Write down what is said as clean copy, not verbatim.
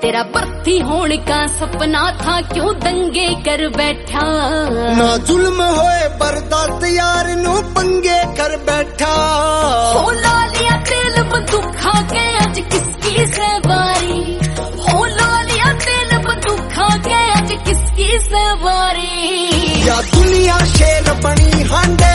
तेरा बर्थी होने का सपना था, क्यों दंगे कर बैठा। ना जुल्म होए बर्दाश्त यार नू पंगे कर बैठा। हो ला लिया तेल बंदूक खा के आज किसकी सवारी, हो ला लिया तेल बंदूक खा के आज किसकी सवारी। या दुनिया शेर बनी हांडे